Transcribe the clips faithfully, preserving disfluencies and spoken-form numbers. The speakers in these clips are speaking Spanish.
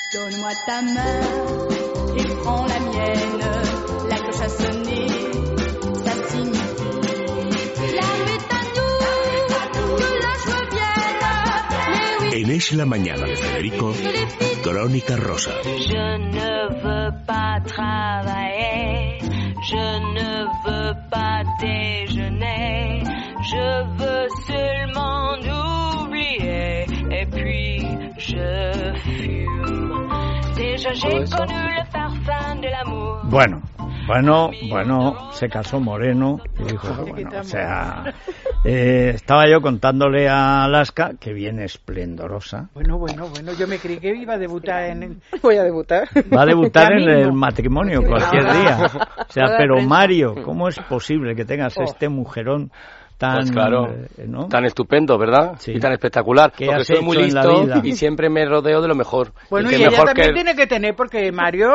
Donne-moi ta main et prends la mienne. La cloche a sonné, ça signifie la nuit à nous, que la joie vienne. En Es la Mañana de Federico, Crónica Rosa. Je ne veux pas travailler, je ne veux pas déjeuner, je veux seulement oublier et puis je fume. Déjà j'ai connu le parfum de l'amour. Bueno, bueno, bueno, se casó Moreno y dijo, bueno, o sea, eh, estaba yo contándole a Alaska que viene esplendorosa. Bueno, bueno, bueno, yo me creí que iba a debutar en el... Voy a debutar. Va a debutar en el matrimonio cualquier día. O sea, pero Mario, ¿cómo es posible que tengas este mujerón tan, pues claro, eh, ¿no? tan estupendo, ¿verdad? Sí. Y tan espectacular. ¿Qué porque has soy hecho muy en la listo vida? y siempre me rodeo de lo mejor. Bueno, y, y que ella mejor también que... tiene que tener, porque Mario...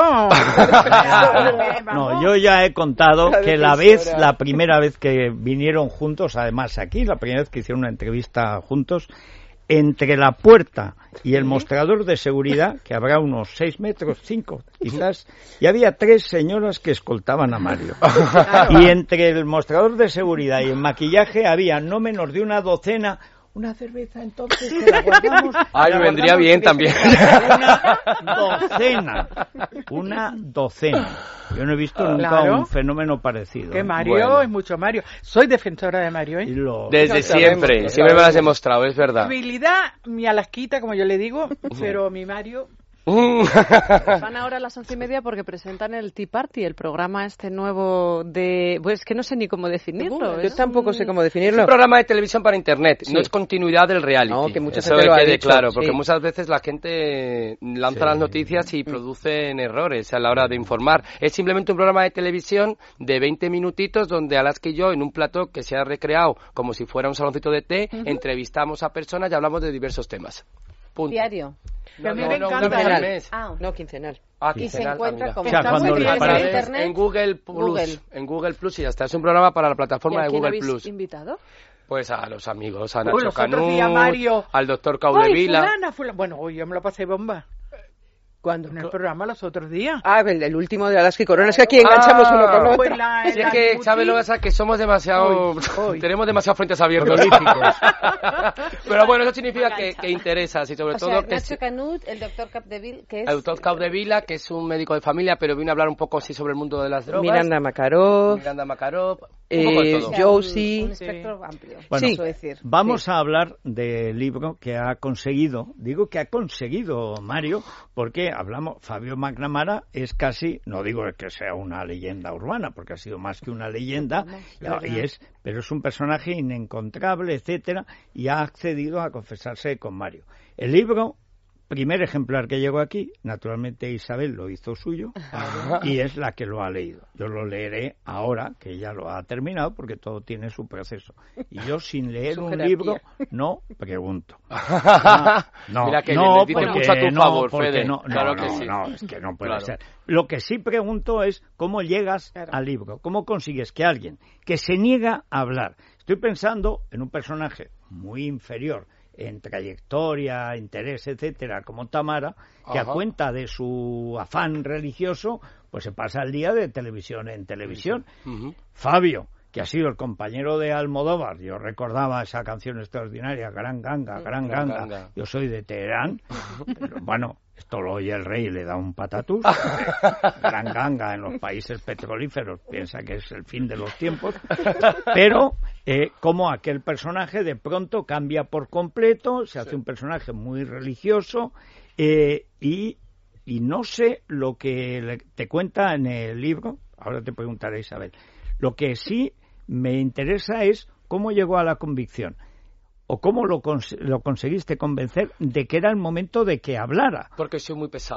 No, yo ya he contado que la vez, la primera vez que vinieron juntos, además aquí, la primera vez que hicieron una entrevista juntos, entre la puerta y el mostrador de seguridad, que habrá unos seis metros, cinco quizás, y había tres señoras que escoltaban a Mario. Y entre el mostrador de seguridad y el maquillaje había no menos de una docena. Una cerveza, entonces, que la guardamos. Ay, la me vendría guardamos bien porque también. Una docena. Una docena. Yo no he visto nunca Claro. un fenómeno parecido. Que ¿eh? Mario Bueno. es mucho Mario. Soy defensora de Mario, ¿eh? Y lo- Desde No siempre, sabemos, siempre me lo has sabemos. demostrado, es verdad. Habilidad, mi alasquita, como yo le digo, pero mi Mario... Van ahora a las once y media porque presentan el Tea Party, el programa este nuevo de... Pues que no sé ni cómo definirlo. Yo es tampoco un- sé cómo Es definirlo. un programa de televisión para internet, Sí. no es continuidad del reality. No, que mucha Eso gente lo ha quede dicho, claro, porque sí. muchas veces la gente lanza Sí. las noticias y producen errores a la hora de informar. Es simplemente un programa de televisión de veinte minutitos donde Alaska y yo, en un plató que se ha recreado como si fuera un saloncito de té, entrevistamos a personas y hablamos de diversos temas. Punto. Diario. Que a mí No, me no, encanta. una vez al Quincenal. mes. Ah, No, quincenal. Ah, y se quincenal, encuentra ah, mira. como... O sea, ¿Estamos cuando en les en parece- internet? En Google Plus, Google. en Google Plus y ya está. Es un programa para la ¿Y plataforma a de quién Google habéis Plus. invitado? Pues a los amigos, a Uy, Nacho los otros Canut, días, Mario. al doctor Ay, Caudevila. fulana, fulana. Bueno, hoy yo me lo pasé bomba. ¿Cuándo? En el programa los otros días. Ah, el, el últmo de Alaska y Corona. Es que aquí enganchamos Ah, uno con otro. Pues la- Si es la que, Guti- Chávez, lo que pasa es que somos demasiado... Hoy, hoy. tenemos demasiados frentes abiertos. Pero bueno, eso significa que, que interesas y sobre O todo sea, que... Nacho Canut, el doctor Capdeville, que es... El doctor Caudevila, que es un médico de familia, pero vino a hablar un poco así sobre el mundo de las drogas. Miranda Makarov, Miranda Makarov, un poco de eh, todo. O sea, un- Josie. Un espectro amplio, Bueno, eso decir. Vamos a hablar del libro que ha conseguido, digo que ha conseguido Mario, porque hablamos, Fabio McNamara es casi, no digo que sea una leyenda urbana, porque ha sido más que una leyenda, y, y es, pero es un personaje inencontrable, etcétera, y ha accedido a confesarse con Mario. El libro, primer ejemplar que llegó aquí, naturalmente Isabel lo hizo suyo, y es la que lo ha leído. Yo lo leeré ahora, que ya lo ha terminado, porque todo tiene su proceso. Y yo, sin leer Su un jerarquía. libro, no pregunto. No, no, Mira que no, le dice porque mucho a tu no, favor, porque Fede. no, no, Claro no, que sí. no, es que no puede Claro. ser. Lo que sí pregunto es cómo llegas Claro. al libro, cómo consigues que alguien que se niega a hablar, estoy pensando en un personaje muy inferior en trayectoria, interés, etcétera, como Tamara, que Ajá. a cuenta de su afán religioso, pues se pasa el día de televisión en televisión. Ujú. Fabio, que ha sido el compañero de Almodóvar, yo recordaba esa canción extraordinaria, Gran Ganga, Gran Gran Ganga, Ganga. yo soy de Teherán, pero bueno, esto lo oye el rey y le da un patatús. Gran Ganga en los países petrolíferos piensa que es el fin de los tiempos, pero eh, como aquel personaje de pronto cambia por completo, se hace un personaje muy religioso eh, y, y no sé lo que le- te cuenta en el libro, ahora te preguntaré, Isabel, lo que sí me interesa es cómo llegó a la convicción o cómo lo, cons- lo conseguiste convencer de que era el momento de que hablara. Porque soy muy pesado.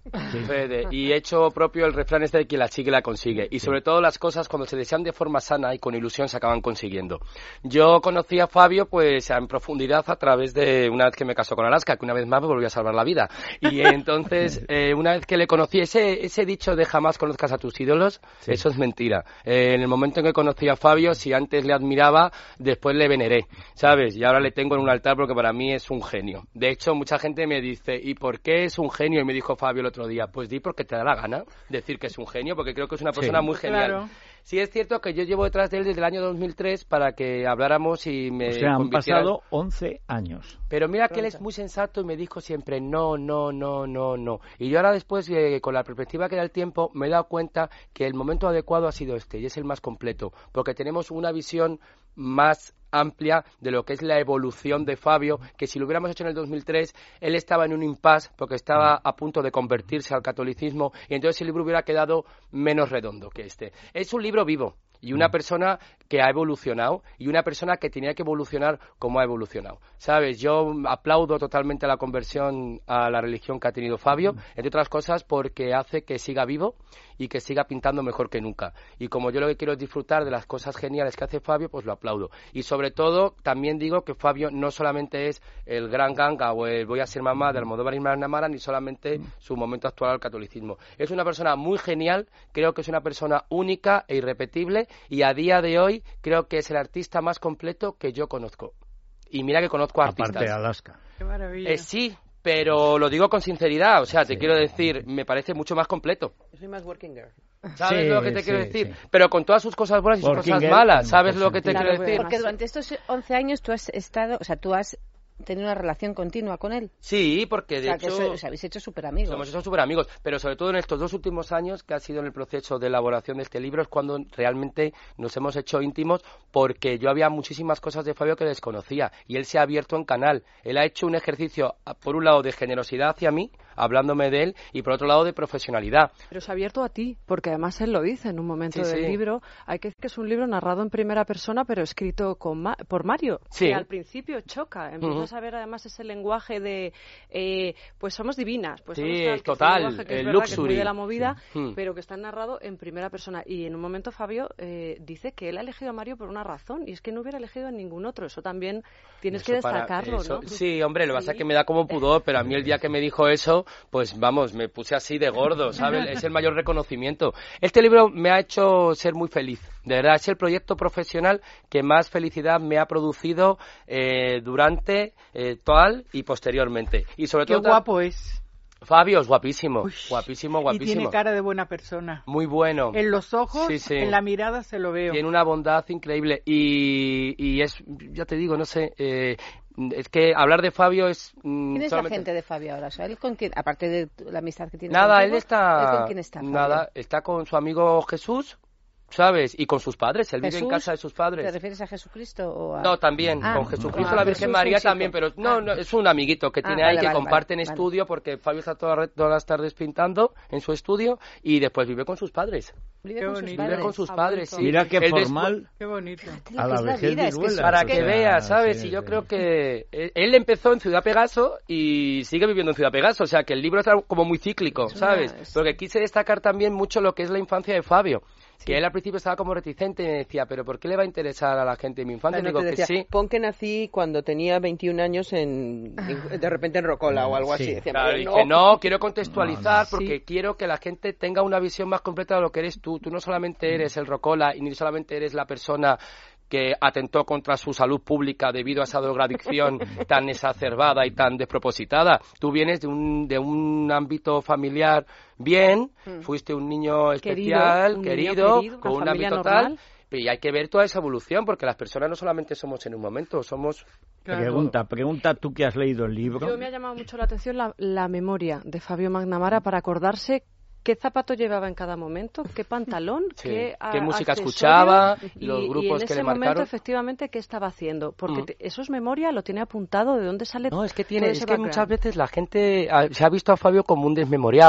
Sí. Fede, y he hecho propio el refrán este de que la sigue la consigue. Y sobre todo las cosas cuando se desean de forma sana y con ilusión se acaban consiguiendo. Yo conocí a Fabio pues en profundidad a través de una vez que me casó con Alaska, que una vez más me volvió a salvar la vida. Y entonces, eh, una vez que le conocí, ese, ese dicho de jamás conozcas a tus ídolos, sí. Eso es mentira. Eh, en el momento en que conocí a Fabio, si antes le admiraba, después le veneré, ¿sabes? Y ahora le tengo en un altar porque para mí es un genio. De hecho, mucha gente me dice, ¿y por qué es un genio? Y me dijo Fabio el otro día, pues di porque te da la gana decir que es un genio, porque creo que es una persona sí. muy genial. Claro. Sí es cierto que yo llevo detrás de él desde el año dos mil tres para que habláramos y me o sea, han convirtiera... pasado once años. Pero mira que él es muy sensato y me dijo siempre no, no, no, no, no. Y yo ahora después, eh, con la perspectiva que da el tiempo, me he dado cuenta que el momento adecuado ha sido este y es el más completo, porque tenemos una visión más amplia de lo que es la evolución de Fabio, que si lo hubiéramos hecho en el dos mil tres, él estaba en un impasse porque estaba a punto de convertirse al catolicismo y entonces el libro hubiera quedado menos redondo que este. Es un libro vivo y una persona que ha evolucionado y una persona que tenía que evolucionar como ha evolucionado. ¿Sabes? Yo aplaudo totalmente la conversión a la religión que ha tenido Fabio, entre otras cosas porque hace que siga vivo y que siga pintando mejor que nunca. Y como yo lo que quiero es disfrutar de las cosas geniales que hace Fabio, pues lo aplaudo. Y sobre todo, también digo que Fabio no solamente es el gran ganga o el voy a ser mamá de Almodóvar y McNamara, ni solamente su momento actual al catolicismo. Es una persona muy genial, creo que es una persona única e irrepetible y a día de hoy creo que es el artista más completo que yo conozco. Y mira que conozco a artistas. Aparte de Alaska. Qué maravilla. Eh, sí, pero lo digo con sinceridad, o sea, te sí. quiero decir, me parece mucho más completo. Yo soy más working girl. ¿Sabes sí, lo que te sí, quiero decir? Sí. Pero con todas sus cosas buenas y sus working cosas malas, ¿sabes girl, lo que te claro, quiero decir? Porque durante estos once años tú has estado, o sea, tú has tenido una relación continua con él. Sí, porque de o sea, hecho... que so, os habéis hecho súper amigos. Hemos hecho súper amigos, pero sobre todo en estos dos últimos años, que ha sido en el proceso de elaboración de este libro, es cuando realmente nos hemos hecho íntimos, porque yo había muchísimas cosas de Fabio que desconocía, y él se ha abierto en canal. Él ha hecho un ejercicio, por un lado, de generosidad hacia mí, hablándome de él, y por otro lado, de profesionalidad. Pero se ha abierto a ti, porque además él lo dice en un momento sí, del sí. libro. Hay que decir que es un libro narrado en primera persona, pero escrito con Ma- por Mario, sí. que al principio choca. Empiezas uh-huh. a ver además ese lenguaje de, eh, pues somos divinas, pues sí, somos tal, total, que es que es el verdad, luxury. que es muy de la movida, sí. pero que está narrado en primera persona. Y en un momento Fabio eh, dice que él ha elegido a Mario por una razón, y es que no hubiera elegido a ningún otro. Eso también tienes eso que para, destacarlo, eso, ¿no? Sí, hombre, lo que sí. pasa es que me da como pudor, pero a mí el día que me dijo eso, pues vamos, me puse así de gordo, ¿sabes? Es el mayor reconocimiento. Este libro me ha hecho ser muy feliz. De verdad, es el proyecto profesional que más felicidad me ha producido eh, durante, eh, total y posteriormente. Y sobre Qué todo... guapo es. Fabio es guapísimo, Uy, guapísimo, guapísimo. Y tiene cara de buena persona. Muy bueno. En los ojos, sí, sí. en la mirada se lo veo. Tiene una bondad increíble y, y es, ya te digo, no sé... Eh, es que hablar de Fabio es... Mm, ¿Quién es solamente... la gente de Fabio ahora? O sea, ¿él con quién, aparte de la amistad que tiene Nada, contigo, él está... ¿él con quién está, Fabio? Nada, está con su amigo Jesús, ¿sabes? Y con sus padres, él Jesús, vive en casa de sus padres. ¿Te refieres a Jesucristo o a...? No, también, ah, con Jesucristo, ah, la Virgen Jesús, María un chico. también, pero no, ah. no, es un amiguito que tiene ah, ahí vale, que vale, comparten vale, estudio, vale. porque Fabio está toda, todas las tardes pintando en su estudio y después vive con sus padres. Vive Qué con sus bonito. padres. Vive con sus padres, sí. Mira qué Él formal. después- Qué bonito. A la Es la vejez vida, es que viruela. Para o que sea, veas, ¿sabes? sí, Y yo sí. creo que él él empezó en Ciudad Pegaso y sigue viviendo en Ciudad Pegaso, o sea que el libro es algo como muy cíclico, Es una- ¿sabes? es- Porque quise destacar también mucho lo que es la infancia de Fabio, Sí. que él al principio estaba como reticente y me decía, pero ¿por qué le va a interesar a la gente mi infancia? Bueno, Y digo te que decía, sí. pon que nací cuando tenía veintiún años en, en- de repente en Rocola o algo Sí. así. Decía, Claro, pero dije, no, quiero contextualizar No, porque Sí. quiero que la gente tenga una visión más completa de lo que eres tú. Tú no solamente eres el rocola y ni solamente eres la persona que atentó contra su salud pública debido a esa drogadicción tan exacerbada y tan despropositada. Tú vienes de un, de un ámbito familiar bien, fuiste un niño especial, un niño querido, querido, con una un familia ámbito normal. tal, y hay que ver toda esa evolución, porque las personas no solamente somos en un momento, somos... Claro. Pregunta, pregunta tú que has leído el libro. Yo me ha llamado mucho la atención la, la memoria de Fabio McNamara para acordarse qué zapato llevaba en cada momento, qué pantalón, Sí, qué, a- qué música accesorio, escuchaba, y, los y grupos en que ese le momento marcaron. efectivamente qué estaba haciendo, porque Mm. te- eso es memoria, lo tiene apuntado, de dónde sale No, es que todo tiene, ese es que background. muchas veces la gente ah, se ha visto a Fabio como un desmemoriado,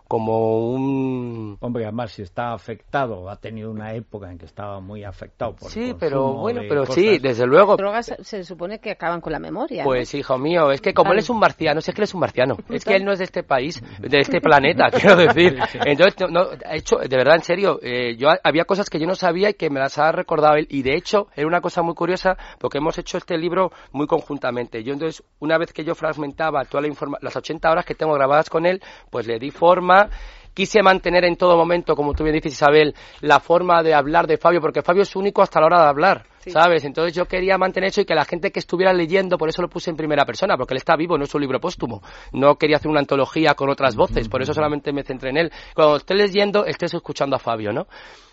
como un... Hombre, además si está afectado, ha tenido una época en que estaba muy afectado por Sí, el pero bueno, de pero cosas. sí, desde luego. Las drogas se supone que acaban con la memoria. Pues ¿no? hijo mío, es que como Claro. él es un marciano, es que él es un marciano, es que él no es de este país, de este planeta, quiero decir. Entonces, no, no, he hecho, de verdad, en serio, eh, yo había cosas que yo no sabía y que me las ha recordado él, y de hecho, era una cosa muy curiosa, porque hemos hecho este libro muy conjuntamente. Yo entonces, una vez que yo fragmentaba toda la informa- las ochenta horas que tengo grabadas con él, pues le di forma. Quise mantener en todo momento, como tú bien dices, Isabel, la forma de hablar de Fabio, porque Fabio es único hasta la hora de hablar, sí. ¿sabes? Entonces yo quería mantener eso y que la gente que estuviera leyendo, por eso lo puse en primera persona, porque él está vivo, no es un libro póstumo. No quería hacer una antología con otras voces, por eso solamente me centré en él. Cuando estés leyendo, estés escuchando a Fabio, ¿no?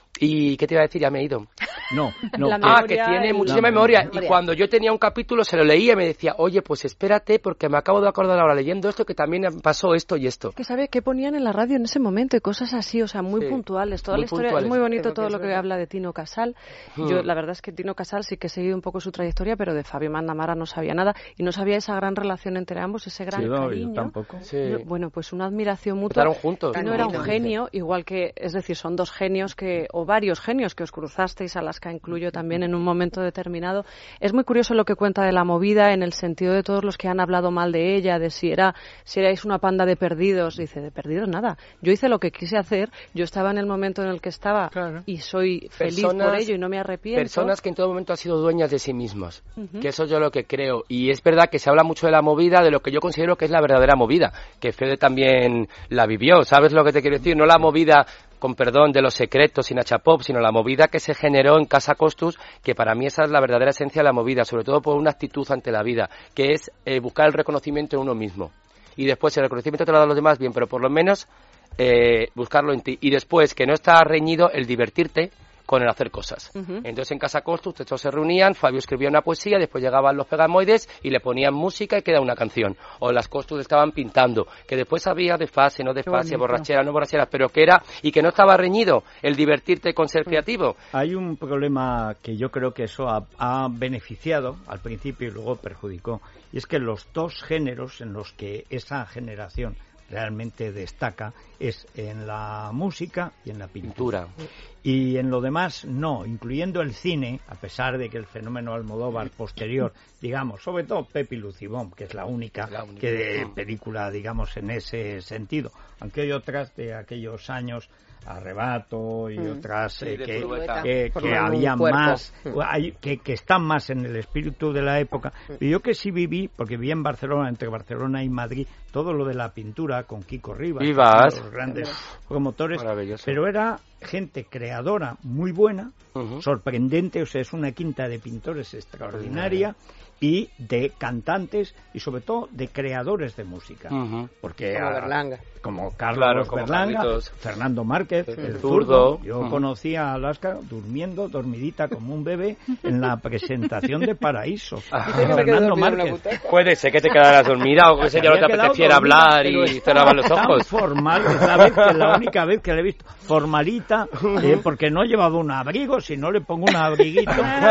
¿Y qué te iba a decir? Ya me he ido. No, no. La ah, que tiene el... muchísima memoria. Y cuando yo tenía un capítulo, se lo leía y me decía, oye, pues espérate, porque me acabo de acordar ahora leyendo esto, que también pasó esto y esto. Que sabe qué ponían en la radio en ese momento y cosas así, o sea, muy sí, puntuales. Toda la historia puntuales. Es muy bonito todo lo que verdad. habla de Tino Casal. Hmm. Yo, la verdad es que Tino Casal sí que he seguido un poco su trayectoria, pero de Fabio McNamara no sabía nada y no sabía esa gran relación entre ambos, ese gran sí, no, cariño. Yo tampoco. Sí. Yo, bueno, pues una admiración mutua. Estaron juntos. Tino era un genio, igual que, es decir, son dos genios que, o varios genios que os cruzasteis, Alaska incluyo también en un momento determinado. Es muy curioso lo que cuenta de la movida en el sentido de todos los que han hablado mal de ella, de si era si erais una panda de perdidos. Dice, de perdidos nada. Yo hice lo que quise hacer, yo estaba en el momento en el que estaba claro. y soy feliz personas, por ello y no me arrepiento. Personas que en todo momento han sido dueñas de sí mismos, uh-huh. que eso yo lo que creo. Y es verdad que se habla mucho de la movida, de lo que yo considero que es la verdadera movida, que Fede también la vivió, ¿sabes lo que te quiero decir? No la movida, con perdón, de Los Secretos y Nacha Pop, sino la movida que se generó en Casa Costus, que para mí esa es la verdadera esencia de la movida, sobre todo por una actitud ante la vida, que es eh, buscar el reconocimiento en uno mismo. Y después el reconocimiento te lo dan los demás, bien, pero por lo menos eh, buscarlo en ti. Y después, que no está reñido el divertirte con el hacer cosas. Uh-huh. Entonces en Casa Costus todos se reunían, Fabio escribía una poesía, después llegaban los pegamoides y le ponían música y quedaba una canción. O las Costus estaban pintando, que después había de fase, no de fase, borrachera, no borrachera, pero que era, y que no estaba reñido el divertirte con ser creativo. Hay un problema que yo creo que eso ha, ha beneficiado al principio y luego perjudicó, y es que los dos géneros en los que esa generación realmente destaca es en la música y en la pintura. pintura. Y en lo demás no, incluyendo el cine, a pesar de que el fenómeno Almodóvar posterior, digamos, sobre todo Pepi Lucibón, que es la única, la única. que de película, digamos, en ese sentido, aunque hay otras de aquellos años, Arrebato y mm. otras eh, sí, que, que, que, que había más, hay, que, que están más en el espíritu de la época. Y yo que sí viví, porque viví en Barcelona, entre Barcelona y Madrid, todo lo de la pintura con Kiko Rivas, los grandes promotores, pero era gente creadora muy buena, uh-huh. sorprendente, o sea, es una quinta de pintores extraordinaria, uh-huh. y de cantantes y sobre todo de creadores de música, uh-huh. porque como, a, Berlanga. como Carlos claro, como Berlanga, Carlitos. Fernando Márquez, el, el zurdo. zurdo. Yo uh-huh. conocí a Alaska durmiendo, dormidita como un bebé en la presentación de Paraíso. Fernando Márquez. Puede ser que te quedaras dormida o que ese ya no te apeteciera hablar y cerraban los ojos. Formal, es la, vez que, la única vez que le he visto formalita, eh, porque no llevaba un abrigo, si no le pongo un abriguito.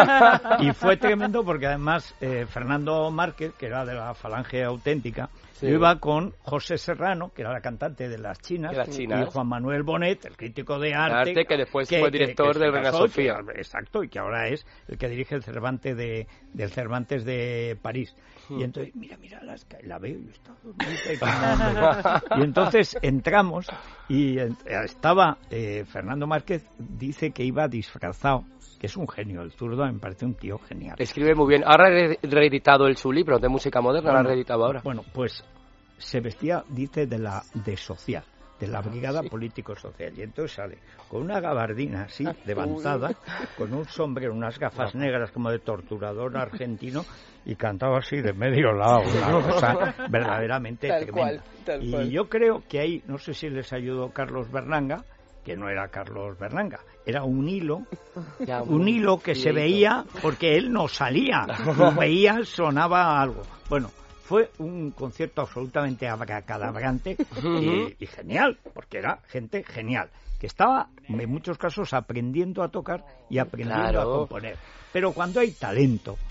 Y fue tremendo porque además eh, Fernando Márquez, que era de la Falange Auténtica, sí. yo iba con José Serrano, que era la cantante de Las Chinas, de las Chinas. y Juan Manuel Bonet, el crítico de arte, arte que después que, fue director del Reina Sofía. Exacto, y que ahora es el que dirige el Cervantes de, del Cervantes de París. Hmm. Y entonces, mira, mira, Alaska, y la veo y está dormida. Y, y entonces entramos y estaba eh, Fernando Márquez, dice que iba disfrazado, que es un genio, el zurdo me parece un tío genial. Escribe muy bien. Ahora ha re- reeditado el su libro de música moderna, bueno, lo ha reeditado ahora. Bueno, pues se vestía, dice, de la de social, de la brigada sí. político-social. Y entonces sale con una gabardina así, levantada, con un sombrero, unas gafas negras como de torturador argentino, y cantaba así de medio lado, una cosa verdaderamente tal tremenda. Cual, tal y cual. yo creo que ahí, no sé si les ayudó Carlos Berlanga, que no era Carlos Berlanga, era un hilo, ya, un, un hilo que se veía porque él no salía, lo veía, sonaba algo. Bueno, fue un concierto absolutamente abracadabrante y, y genial, porque era gente genial, que estaba en muchos casos aprendiendo a tocar y aprendiendo claro. a componer. Pero cuando hay talento,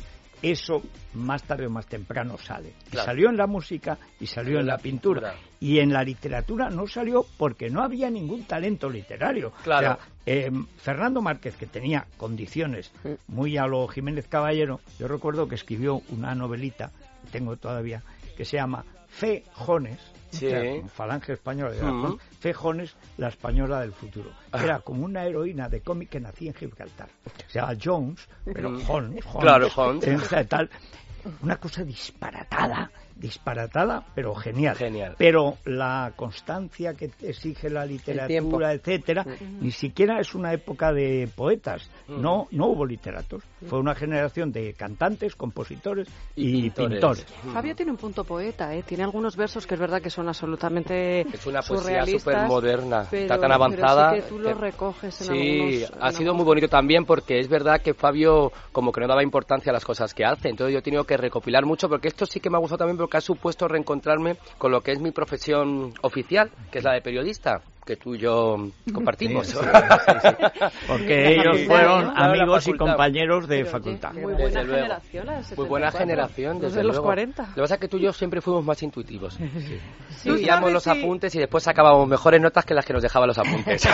eso más tarde o más temprano sale. Claro. Salió en la música y salió en la pintura. pintura. Y en la literatura no salió porque no había ningún talento literario. Claro. O sea, eh, Fernando Márquez, que tenía condiciones muy a lo Jiménez Caballero, yo recuerdo que escribió una novelita, tengo todavía, que se llama Fejones, Sí. o sea, como Falange Española, de Uh-huh. Fejones, la española del futuro. Era como una heroína de cómic que nacía en Gibraltar. Se llama Jones, pero Uh-huh. Jones, Jones, Claro, Jones. eh, tal. Una cosa disparatada, disparatada, pero genial. Genial. Pero la constancia que exige la literatura, etcétera, ni siquiera es una época de poetas. No, no hubo literatos. Fue una generación de cantantes, compositores y, Y pintores. pintores. Fabio tiene un punto poeta, ¿eh? Tiene algunos versos que es verdad que son absolutamente Es una poesía surrealistas, súper moderna, pero- está tan avanzada. Pero sí que tú lo que- recoges en Sí, algunos... ha en sido algunos- muy bonito también porque es verdad que Fabio como que no daba importancia a las cosas que hace, entonces yo he tenido que recopilar mucho porque esto sí que me ha gustado también porque ha supuesto reencontrarme con lo que es mi profesión oficial, que es la de periodista, que tú y yo compartimos. Sí, sí, sí, sí. Porque ellos facultad, fueron ¿no? Claro, la amigos y facultad. compañeros de Pero, oye, facultad. Muy Desde buena luego. generación la del setenta y Muy buena cuatro. generación, Los desde de los luego. cuarenta. Lo que pasa es que tú y yo siempre fuimos más intuitivos. ¿Tú Leíamos sabes los si- apuntes y después sacábamos mejores notas que las que nos dejaban los apuntes.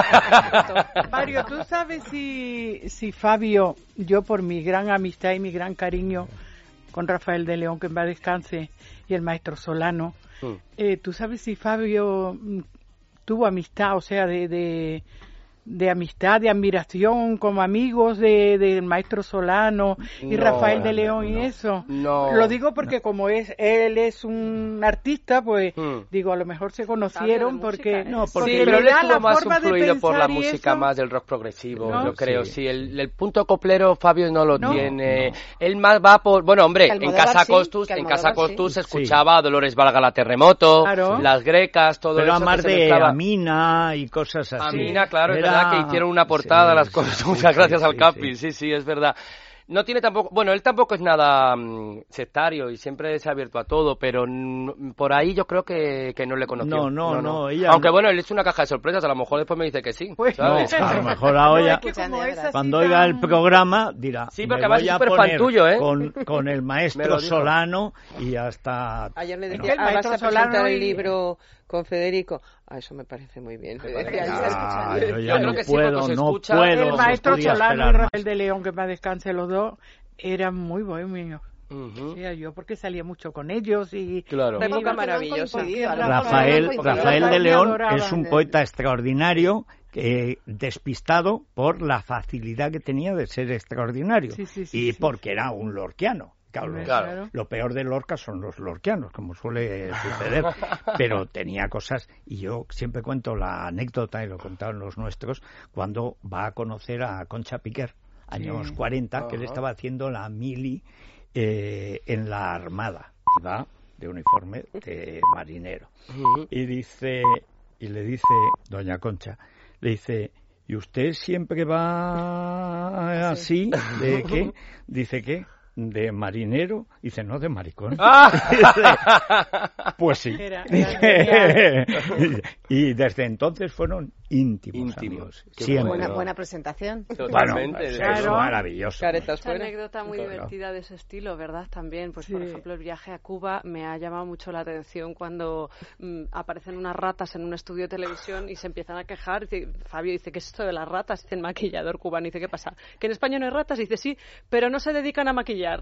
Mario, ¿tú sabes si, si Fabio, yo por mi gran amistad y mi gran cariño con Rafael de León, que en paz descanse, y el maestro Solano, Mm. eh, ¿tú sabes si Fabio mm, tuvo amistad, o sea, de, de, de amistad, de admiración como amigos de, del maestro Solano y No, Rafael de León y no. eso? No. Lo digo porque como es él es un artista, pues Mm. digo, a lo mejor se Fabio conocieron de porque... música, ¿eh? No, Sí, porque pero le él da la estuvo más forma de influido por la pensar y música eso. más del rock progresivo, ¿No? yo creo. Sí. Sí, el, el punto coplero Fabio no lo No, tiene. no. Él más va por... Bueno, hombre, Que en Almodóvar Casa sí, Costus, que en Almodóvar Casa sí. Costus se Sí. escuchaba a Dolores Valga la Terremoto, Claro. Las Grecas, todo pero eso. a que más se de mezclaba. Amina y cosas así. Amina, claro, es Era- verdad que hicieron una portada Sí, a las sí, cosas. sí, Muchas sí, gracias sí, al Capi, sí. sí, sí, es verdad. No tiene tampoco, bueno, él tampoco es nada mm, sectario y siempre se ha abierto a todo, pero mm, por ahí yo creo que, que no le conoció. No, no, no, ella Aunque no. bueno, él es una caja de sorpresas, a lo mejor después me dice que sí, Pues, No, ¿sabes? a lo mejor ahora, No, es que como es así cuando oiga el tan- programa, dirá, Sí, porque me además voy es a superfan poner tuyo, ¿eh? con, con el Me maestro lo dijo. Solano y hasta... Ayer le Es decía, que el ah, vas maestro a Solano presentar el y- libro con Federico. Ah, eso me parece muy bien. Le decía, parece- "Está Ah, escuchando". yo Yo ya creo no que sí, puedo, porque se no escucha- puedo, El no maestro podía Solano y esperar más. Rafael de León, que para descanse los dos, eran muy bohemios. Ujú. Era yo porque salía mucho con ellos y... Claro. Una época Porque no han maravillosa. coincidido, a lo mejor Rafael, no han coincidido. Rafael de Me León adoraban. es un poeta extraordinario, que despistado por la facilidad que tenía de ser extraordinario Sí, sí, sí, y sí. porque era un lorquiano. Claro, lo- Claro. Lo peor de Lorca son los lorquianos, como suele suceder, pero tenía cosas, y yo siempre cuento la anécdota, y lo contaron los nuestros, cuando va a conocer a Concha Piquer, años Sí. cuarenta, que él Ajá. estaba haciendo la mili eh, en la Armada, y va de uniforme de marinero. Ujú. Y dice, y le dice, doña Concha, le dice, ¿y usted siempre va así? ¿De qué? Dice, ¿qué? ¿De marinero? Dice, no, de maricón. Dice, pues sí. Era- Dice, y desde entonces fueron íntimos, Íntimos. amigos. Qué Siempre. Buena, buena presentación. Bueno, Totalmente. es Claro. maravilloso. Caretas Mucha fuera. anécdota muy Claro. divertida de ese estilo, ¿verdad? También, pues por Sí. ejemplo, el viaje a Cuba me ha llamado mucho la atención cuando mm, aparecen unas ratas en un estudio de televisión y se empiezan a quejar. Dice, Fabio dice, ¿qué es esto de las ratas? Dice el maquillador cubano. Dice, ¿qué pasa? ¿Que en España no hay ratas? Dice, sí, pero no se dedican a maquillar.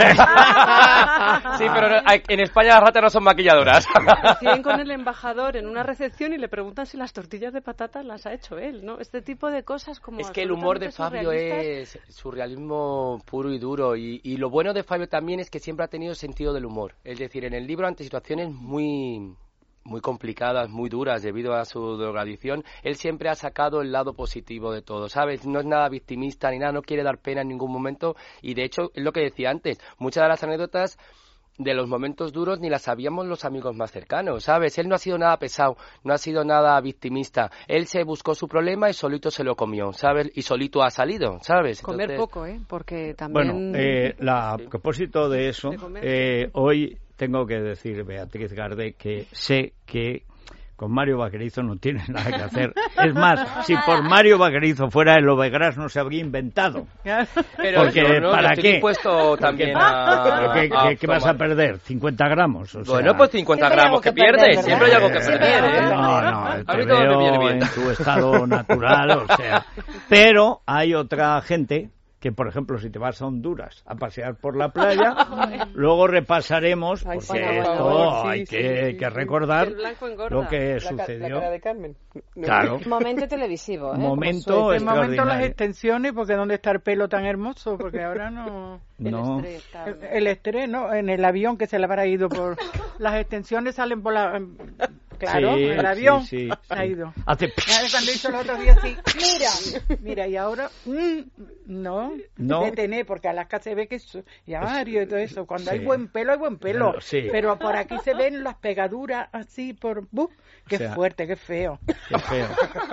Sí, pero no- hay- en España las ratas no son maquilladoras. Coinciden con el embajador en una recepción y le preguntan si las tortillas de patata las ha hecho él, ¿no? Este tipo de cosas como Es que el humor de Fabio absolutamente es surrealismo puro y duro. Y, y lo bueno de Fabio también es que siempre ha tenido sentido del humor. Es decir, en el libro, ante situaciones muy muy complicadas, muy duras debido a su drogadicción, él siempre ha sacado el lado positivo de todo, ¿sabes? No es nada victimista ni nada, no quiere dar pena en ningún momento y de hecho, es lo que decía antes, muchas de las anécdotas de los momentos duros ni las sabíamos los amigos más cercanos, ¿sabes? Él no ha sido nada pesado, no ha sido nada victimista. Él se buscó su problema y solito se lo comió, ¿sabes? Y solito ha salido, ¿sabes? Comer Entonces, poco, ¿eh? Porque también... Bueno, eh, la, Sí. a propósito de eso, De comer. eh, hoy tengo que decir, Beatriz Garde, que sé que con Mario Vaquerizo no tienes nada que hacer. Es más, si por Mario Vaquerizo fuera el Ovegras no se habría inventado. Pero porque, yo no, ¿para yo estoy qué? dispuesto también a... ¿Qué, a qué, qué vas a perder? ¿cincuenta gramos? O sea, bueno, pues cincuenta gramos que, que pierdes, perder, siempre hay algo que perder, ¿eh? No, no, a te mí todo me viene veo bien. en tu estado natural, o sea. Pero hay otra gente que, por ejemplo, si te vas a Honduras a pasear por la playa, luego repasaremos, Ay, porque sí, esto favor, hay sí, que, sí. que recordar El blanco engorda. lo que La, sucedió. la cara de Carmen. Claro. Momento televisivo, ¿eh? Momento De momento las extraordinario. extensiones, porque ¿dónde está el pelo tan hermoso? Porque ahora no... No. El estrés, el, el estrés, ¿no? En el avión que se le habrá ido por... Las extensiones salen por la... Claro, Sí, en el avión sí, sí, se ha sí. ido. Hace... Cuando hizo el otro día así, mira, mira, y ahora, mm, no, No. detener, porque Alaska se ve que es Mario y todo eso. Cuando Sí. hay buen pelo, hay buen pelo. Claro, sí. Pero por aquí se ven las pegaduras así por... ¡Buf! ¡Qué O sea, fuerte, qué feo! Qué feo.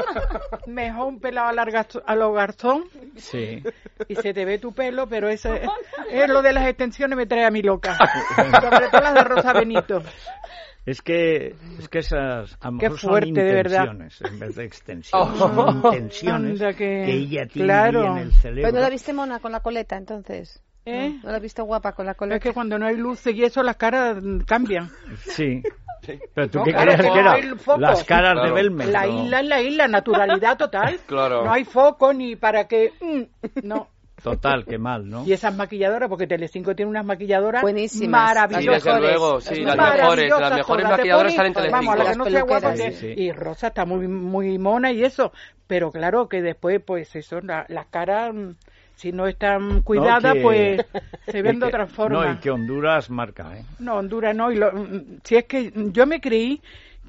Mejor un pelado a, larga, a lo garzón Sí. y se te ve tu pelo, pero ese es lo de las extensiones me trae a mi loca. Sobre todo las de Rosa Benito. Es que, es que esas a lo Qué mejor son fuerte, de verdad. intenciones en vez de extensiones. Oh, son intenciones anda que- que ella tiene claro. ahí en el cerebro. Pero no la viste mona con la coleta, entonces. ¿Eh? ¿No la viste guapa con la coleta? Es que cuando no hay luces y eso, las caras mm, cambian. Sí. Pero tú No, qué claro, creías que que no era hay foco. las caras Claro. de Belmont. La ¿no? isla es la isla, naturalidad total. Claro. No hay foco ni para que... mm, no. Total, qué mal, ¿no? Y esas maquilladoras, porque Telecinco tiene unas maquilladoras Buenísimas. Sí, maravillosas. desde luego, sí, las mejores, las mejores todas, de maquilladoras Pony, salen en Vamos, a la que no sea Telecinco. guapa, Sí, que- sí. y Rosa está muy muy mona y eso, pero claro que después, pues eso, la- las caras, mm, si no están cuidadas, que- pues se ven Y de que- otra forma. No, y que Honduras marca, ¿eh? No, Honduras no. Y lo- mm, si es que yo me creí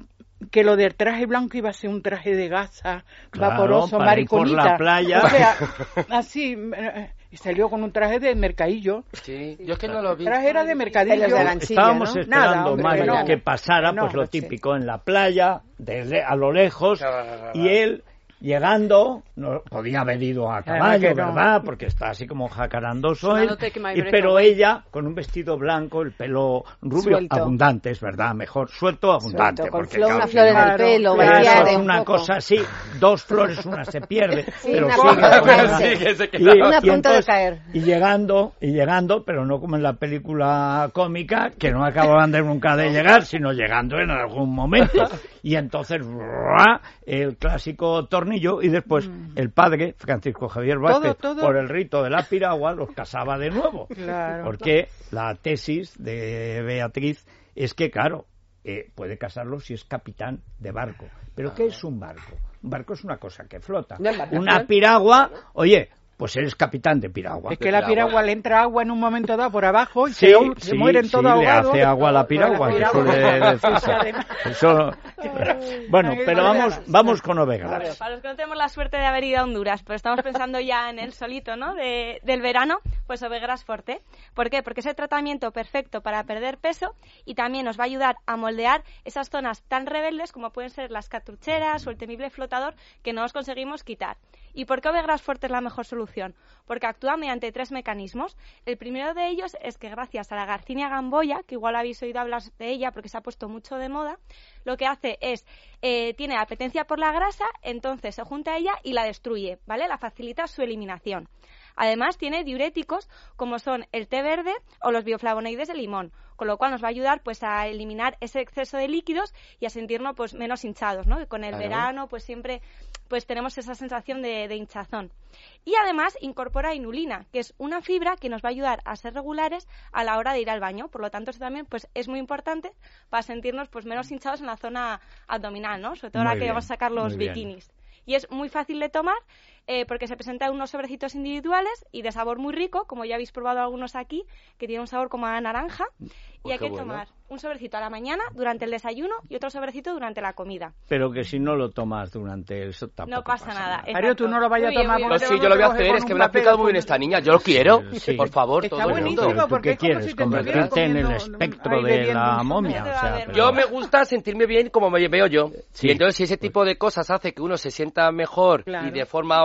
que lo del traje blanco iba a ser un traje de gasa, Claro, vaporoso, para ir por mariconita. la playa. O sea, así, eh, y salió con un traje de mercadillo. Sí, yo es que no lo vi. El traje era de mercadillo. Pelos de ganchillo, Estábamos ¿no? esperando, Nada, hombre, Mario, no. que pasara No, pues lo sí. típico en la playa, desde a lo lejos, y él llegando, no podía haber ido a caballo, que no. ¿verdad? Porque está así como jacarandoso él, Sonando Take My y, Breath pero Away. ella con un vestido blanco, el pelo rubio, Suelto. abundante, es verdad, mejor suelto, abundante. Suelto, con porque, flor, claro, una flor en el claro, pelo, claro, brillante eso es un una poco. cosa así, dos flores, una se pierde, Sí, pero una sigue punto de con caerse. Sí, que se y, queda. Una y punto de entonces- caer. y llegando, y llegando, pero no como en la película cómica, que no acababan de nunca de llegar, sino llegando en algún momento. Y entonces, ¡ruah! El clásico tornillo, y después el padre, Francisco Javier Vázquez, Todo, todo. por el rito de la piragua, los casaba de nuevo. Claro. Porque la tesis de Beatriz es que, claro, eh, puede casarlo si es capitán de barco. ¿Pero qué es un barco? Un barco es una cosa que flota. Una embarcación. Una piragua, oye, pues eres capitán de piragua. Es que la piragua le entra agua en un momento dado por abajo y Sí, se, se sí, mueren sí, todos le ahogados. hace agua a la piragua, que suele decirse. Eso, bueno, pero vamos, vamos con Ovegras. Para los que no tenemos la suerte de haber ido a Honduras, pero estamos pensando ya en el solito, ¿no? De, del verano, pues Ovegras Forte. ¿Por qué? Porque es el tratamiento perfecto para perder peso y también nos va a ayudar a moldear esas zonas tan rebeldes como pueden ser las cartucheras o el temible flotador que no os conseguimos quitar. ¿Y por qué Ovegras Forte es la mejor solución? Porque actúa mediante tres mecanismos. El primero de ellos es que gracias a la Garcinia gamboya, que igual habéis oído hablar de ella porque se ha puesto mucho de moda, lo que hace es, eh, tiene apetencia por la grasa, entonces se junta a ella y la destruye, ¿vale? La facilita su eliminación. Además, tiene diuréticos como son el té verde o los bioflavonoides de limón, con lo cual nos va a ayudar pues a eliminar ese exceso de líquidos y a sentirnos pues menos hinchados, ¿no? Que con el Claro. verano pues siempre pues tenemos esa sensación de, de hinchazón. Y además incorpora inulina, que es una fibra que nos va a ayudar a ser regulares a la hora de ir al baño. Por lo tanto, eso también pues es muy importante para sentirnos pues menos hinchados en la zona abdominal, ¿no? Sobre todo Muy ahora que bien, vamos a sacar los muy bien. bikinis. Y es muy fácil de tomar eh, porque se presentan unos sobrecitos individuales y de sabor muy rico, como ya habéis probado algunos aquí, que tiene un sabor como a naranja. Y Uy, hay qué que bueno. tomar un sobrecito a la mañana durante el desayuno y otro sobrecito durante la comida. Pero que si no lo tomas durante eso tampoco No pasa nada. Mario, tú no lo vayas a Muy bien, tomar muy porque Pues te sí, yo lo voy a coger hacer, con es que un me lo ha papel explicado o muy bien con- esta niña. Yo lo quiero, Sí. por favor, Está todo el buenísimo, mundo. Pero ¿tú porque qué es como quieres? si te estuvieras ¿Convertirte en el comiendo espectro ahí de la bebiendo. momia? No te O va a sea, ver, pero- Yo me gusta sentirme bien como me veo yo. Sí. Y entonces si ese tipo de cosas hace que uno se sienta mejor Claro. y de forma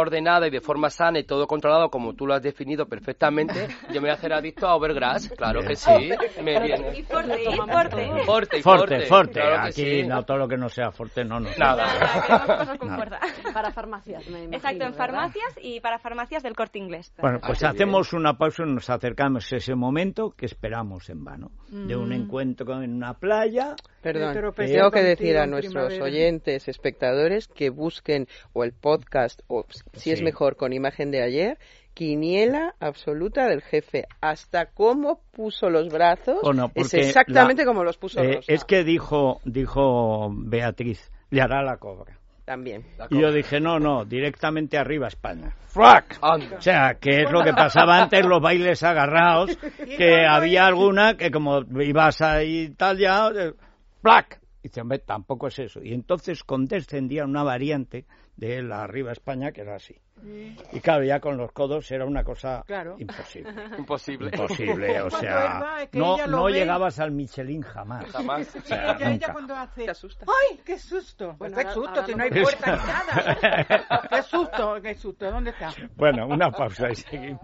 ordenada y de forma sana y todo controlado, como tú lo has definido perfectamente, yo me voy a hacer adicto a Overgrass, claro que sí. Me viene. Y forte, y forte. Forte, y Forte, forte. claro que Aquí sí. no, todo lo que no sea fuerte no nos Nada. Nada, queremos cosas con Nada. fuerza. Para farmacias, me imagino, Exacto, en ¿verdad? farmacias y para farmacias del Corte Inglés. Bueno, pues Ah, qué hacemos una pausa y nos acercamos a ese momento que esperamos en vano. De un encuentro en una playa. Perdón, Pero tengo pensé que decir contigo a en nuestros primavera. oyentes, espectadores, que busquen o el podcast, o si es Sí. mejor, con imagen de ayer, quiniela absoluta del jefe. Hasta cómo puso los brazos Bueno, es porque exactamente la- como los puso Eh, Rosa. es que dijo, dijo Beatriz, le hará la cobra. También. Y yo dije, no, no, directamente arriba España. ¡Frac! Anda. O sea, que es lo que pasaba antes, los bailes agarrados, que había alguna que como ibas ahí tal ya, eh, ¡plac! Y dice, hombre, tampoco es eso. Y entonces condescendía una variante de la arriba España que era así. Y claro, ya con los codos era una cosa Claro. imposible. Imposible. Imposible, o Cuando sea, él va, es que no, ella lo no ve. llegabas al Michelin jamás. Jamás. O sea, Ella, ella nunca. cuando hace... Te asusta. ¡Ay, qué susto! Bueno, ¡Qué ahora- susto! ahora Si lo no hay podemos- puerta ni nada. ¡Qué susto! ¡Qué susto! ¿Dónde está? Bueno, una pausa y seguimos.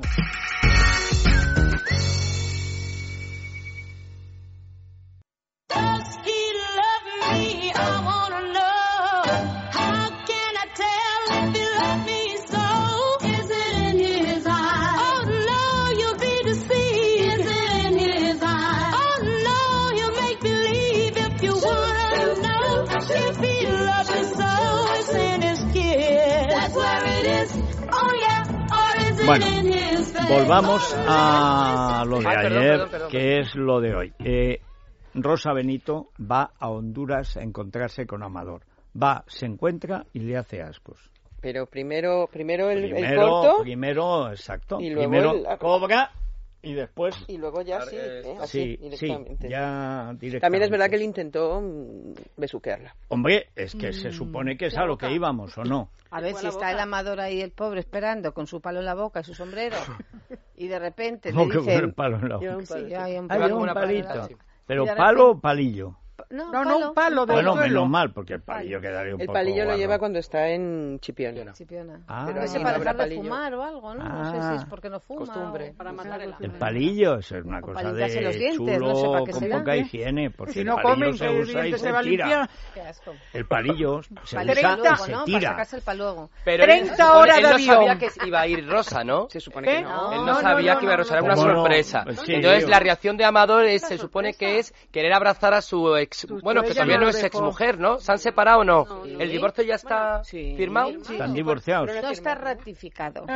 Does he love me? I wanna know. How can I tell if he loves me so? Is it in his eyes? Oh no, you'll be deceived. Is it in his eyes? Oh no, he'll make believe if you wanna know. If he loves you so, it's in his kiss. That's where it is. Oh yeah, or is it Bueno, in his face? volvamos a lo de Ah, perdón, ayer, perdón, perdón. que es lo de hoy. Eh, Rosa Benito va a Honduras a encontrarse con Amador. Va, se encuentra y le hace ascos. Pero primero, primero el, el Primero, corto primero, exacto. y luego Primero el- cobra y después... y luego ya sí, Eh, ¿eh? así Sí, sí, directamente. ya directamente. También es verdad que él intentó mm, besuquearla. Hombre, es que se Mm, supone que es a lo que íbamos, ¿o no? A ver si está el Amador ahí, el pobre, esperando con su palo en la boca y su sombrero. Y de repente le ¿Cómo que dicen... con el palo en la Lleva boca? un palo. Sí, hay un Ah, palo. lleva un una palito. palita, sí. ¿Pero Y de palo o palillo? No, No, no, un palo del Bueno, suelo. menos mal, porque el palillo quedaría un El poco palillo lo guarro. lleva cuando está en Chipiona. Chipiona. Ah. Pero Ese allí para no habrá dejar de palillo. fumar o algo, ¿no? No sé si Ah. es porque no fuma. Costumbre. o- Para matar el hambre. El palillo, eso es una O cosa para de limpiarse los dientes, chulo no sé para qué con será. poca higiene, porque Si el no palillo comen, se que el usa y diente se se va a tira. limpiar. Qué asco. El palillo se Para usa, el paluego, se ¿no? Para tira. sacarse el paluego. Pero treinta él, se supone- horas él de no avión. sabía que iba a ir Rosa, ¿no? Se supone ¿Qué? que no. Él no, No, sabía no, que iba a no, Rosa, era no, una ¿Cómo no? sorpresa. Pues sí, Entonces digo. la reacción de Amador es, se supone que es querer abrazar a su ex, Su- bueno, su que ella todavía no no lo es dejó. exmujer, ¿no? ¿Se han separado o no? Sí. ¿El divorcio ya está sí. firmado? Están divorciados. No está ratificado.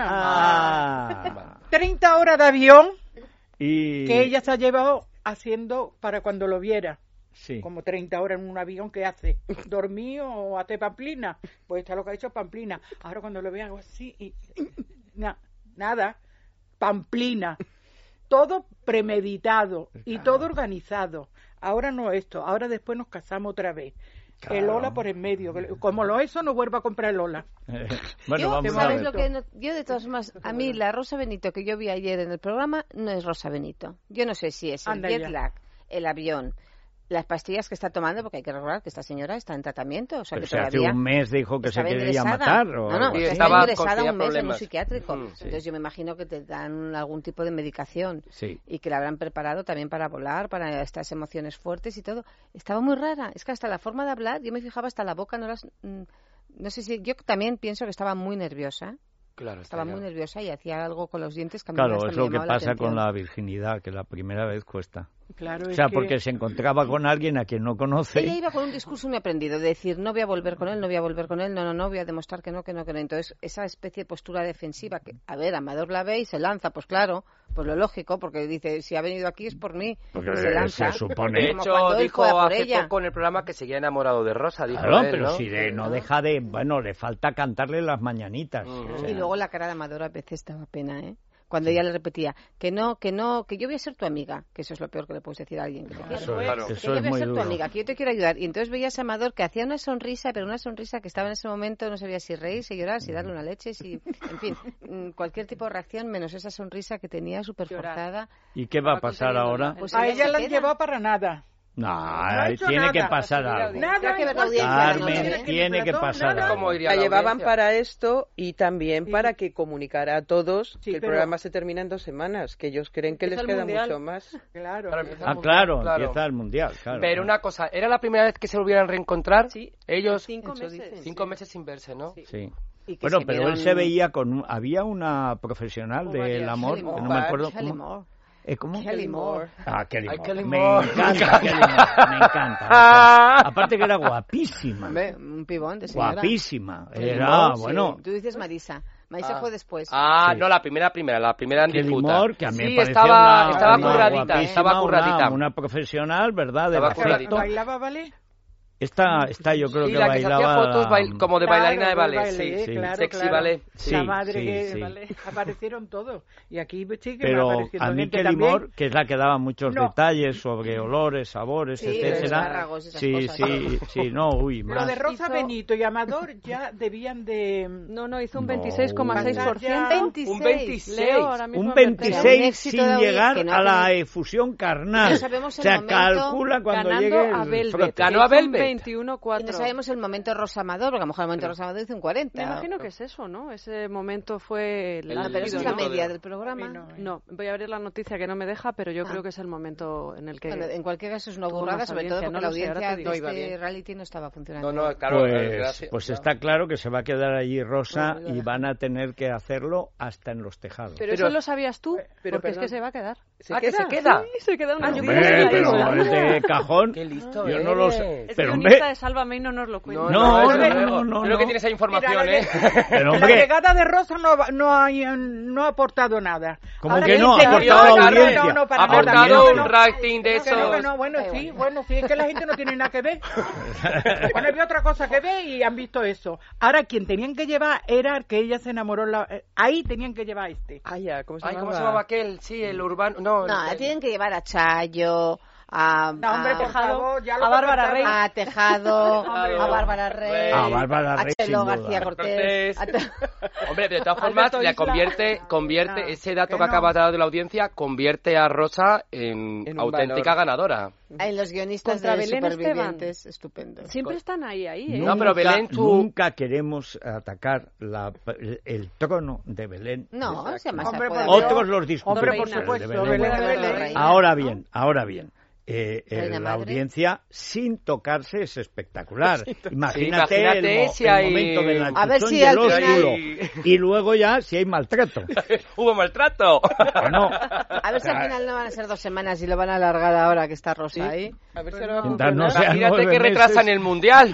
Ah. treinta horas de avión Y... que ella se ha llevado haciendo para cuando lo viera. Sí. Como treinta horas en un avión, ¿qué hace? ¿Dormí o hace Pamplina? Pues está lo que ha hecho Pamplina. Ahora cuando lo vea hago así y... na- nada. Pamplina. Todo premeditado y todo organizado. Ahora no esto, ahora después nos casamos otra vez. El Claro. Ola por en medio. que- Como lo eso, no vuelvo a comprar el Ola. Eh, bueno, yo, vamos a ¿sabes ver. lo que no- yo de todas formas, a mí la Rosa Benito que yo vi ayer en el programa no es Rosa Benito. Yo no sé si es el Anda jet ya. lag, el avión, las pastillas que está tomando, porque hay que recordar que esta señora está en tratamiento, o sea Pero que si hace todavía un mes dijo que se estaba quería ingresada. matar. ¿o No, no, algo Sí, está así. estaba- ingresada tenía un mes en un problemas. psiquiátrico. Mm, sí. Entonces yo me imagino que te dan algún tipo de medicación Sí. y que la habrán preparado también para volar, para estas emociones fuertes y todo. Estaba muy rara. Es que hasta la forma de hablar, yo me fijaba hasta la boca, no las... mm, no sé si... Yo también pienso que estaba muy nerviosa. Claro, Estaba está muy claro. nerviosa y hacía algo con los dientes que a mí Claro, hasta es me lo que llamaba la pasa con atención. la virginidad, que la primera vez cuesta. Claro, O es sea, que- porque se encontraba con alguien a quien no conoce. Ella iba con un discurso muy aprendido, de decir, no voy a volver con él, no voy a volver con él, no, no, no, voy a demostrar que no, que no, que no. Entonces, esa especie de postura defensiva, que, a ver, Amador la ve y se lanza, pues claro, pues lo lógico, porque dice, si ha venido aquí es por mí, Porque y se lanza. se supone. De Como hecho, cuando él dijo fue a por hace ella. poco en el programa que seguía enamorado de Rosa, dijo Claro, él, pero ¿no? si de- no deja de... Bueno, le falta cantarle las mañanitas. Mm. O sea, Y luego la cara de Amador a veces daba pena, ¿eh? Cuando ella le repetía, que no, que no, que yo voy a ser tu amiga, que eso es lo peor que le puedes decir a alguien. Que, te quiere. Eso, Claro. es, Que eso yo es voy a muy ser tu duro. amiga, que yo te quiero ayudar. Y entonces veías a Amador que hacía una sonrisa, pero una sonrisa que estaba en ese momento, no sabía si reír, si llorar, si darle una leche, si, en fin, mm, cualquier tipo de reacción, menos esa sonrisa que tenía súper forzada. ¿Y qué va a pasar ahora? Pues A ella ella se la han queda. llevado para nada. No, ha hecho tiene nada. que pasar algo. Nada, que ver la igual audiencia, Carmen, ¿no? tiene que pasar Nada. algo. ¿Cómo iría La la llevaban audiencia? para esto y también Sí. para que comunicara a todos Sí, que el pero- programa se termina en dos semanas, que ellos creen que les Empieza el queda Mundial. mucho más. Claro. Para empezar. Ah, claro, empieza el Mundial, claro. Pero una cosa, ¿era la primera vez que se volvieran a reencontrar? Sí. Ellos, Cinco Eso meses. dicen. cinco meces sin verse, ¿no? Sí. Sí. Y que Bueno, se pero él vieron- se veía con... un- había una profesional O del varias. amor, Kelly que no Moore. me acuerdo Kelly cómo... Moore. ¿Eh, ¿Cómo? Kelly Moore. Ah, Kelly Ay, Moore. Kelly Me Moore. encanta Kelly Moore, me encanta. O sea, aparte que era guapísima. Hombre, un pibón de señora. Guapísima. Kelly Era, Moore, Sí, bueno... Tú dices Marisa. Marisa Ah. fue después. Ah, Sí. no, la primera, primera, la primera en Kelly disputa. Moore, que a mí me sí, parecía estaba, una, estaba una curradita, guapísima, estaba curradita. Una, una profesional, ¿verdad? De Estaba afecto. curradita. ¿Bailaba ballet? Esta, esta yo creo Sí, que la que se bailaba... hacía fotos bail- como de Claro, bailarina de fue ballet, ballet, sí. claro, Sexy claro. ballet. Sí, La madre sí, que sí. vale, aparecieron todos. Y aquí sí que me Pero apareciendo a mí gente Kelly también. Moore, que es la que daba muchos No. detalles sobre olores, sabores, Sí, etcétera. espárragos, esas Sí, cosas. sí, sí, no, uy, Lo más. de Rosa Hizo- Benito y Amador ya debían de... No, no, hizo un No. veintiséis coma seis por ciento. Pasar Un veintiséis. Leo ahora mismo Un en Vertera. veintiséis Un éxito sin de llegar que no a la tiene- efusión carnal. No sabemos o el sea, momento calcula cuando ganando llegue a el Velvet. frote. Ganó a Hizo un Velvet. veintiuno Y cuatro. no sabemos el momento Rosa Amador, porque a lo mejor el momento Rosa Amador hizo un cuarenta. Me imagino que es eso, ¿no? Ese momento fue el El- Ah, pero eso es la minuto media de- del programa. No, No, voy a abrir la noticia que no me deja, pero yo Ah. creo que es el momento en el que... Bueno, en cualquier caso es una tuvo burrada, más sobre todo audiencia, porque no la lo sé, ahora audiencia te de digo. No iba este bien. reality no estaba funcionando. No, no, claro. Pues, gracias. pues Ya. está claro que se va a quedar allí Rosa Bueno, y van a tener que hacerlo hasta en los tejados. Pero, Pero- eso lo sabías tú, pero, porque es perdón. que se va a quedar. ¿Se Ah, que queda? se queda. Sí, se queda una Ah, yo semana pensé Hombre, que ahí pero volando. es de cajón. Qué listo Yo no lo eres. sé. Es Pero, guionista hombre, de Sálvame y no nos lo cuenta. No, No, no, desde no, luego. no, Creo no. que tienes esa información, Mira, ¿eh? pero La hombre, llegada de Rosa no, va- no, hay, no ha aportado nada. ¿Cómo Ahora que que no? se Ha quería- aportado no, audiencia. no, no, para Ha nada. aportado Que un no, rating de que no, esos. que no, bueno, sí, bueno, sí, es que la gente no tiene nada que ver. Bueno, había otra cosa que ver y han visto eso. Ahora, quien tenían que llevar era que ella se enamoró. La, eh, ahí tenían que llevar a este. Ah, ya, ¿cómo se Ay, llamaba? ¿cómo se llamaba aquel? Sí, el urbano. No, No, el- tienen que llevar a Chayo, a, No, hombre, a- por favor, ya lo a Bárbara que Rey. faltaba. a Tejado, Hombre, a Bárbara Rey, A Bárbara a Rey, Chelo sin duda. García Cortés. Cortés. a to- Hombre, de todas formas, Alberto le Isla. convierte, convierte No, ese dato que que no. acabas de dar de la audiencia, convierte a Rosa en, En un auténtica valor. ganadora. En los guionistas Contra de Belén Supervivientes, estupendo. Siempre están ahí, ahí, ¿eh? No, pero Belén, tú- nunca queremos atacar la- el, el trono de Belén. No, Exacto. se llama Hombre, puede por haber- Otros los discuten. Hombre, por Reina. supuesto, Belén. Belén de Puede haber Belén. reina. Ahora ¿no? bien, ahora bien. Eh, eh, Reina la madre. audiencia sin tocarse es espectacular. Imagínate, imagínate el, mo- si el hay- momento de la A ver chuchón si y el al ósculo. final- Y luego ya si hay maltrato. Hubo maltrato. Bueno, A ver si al final no van a ser dos semanas y lo van a alargar ahora que está Rosa ahí. A ver si ahora va a mientras no funcionar. sean Imagínate nueve que retrasan meses. el mundial.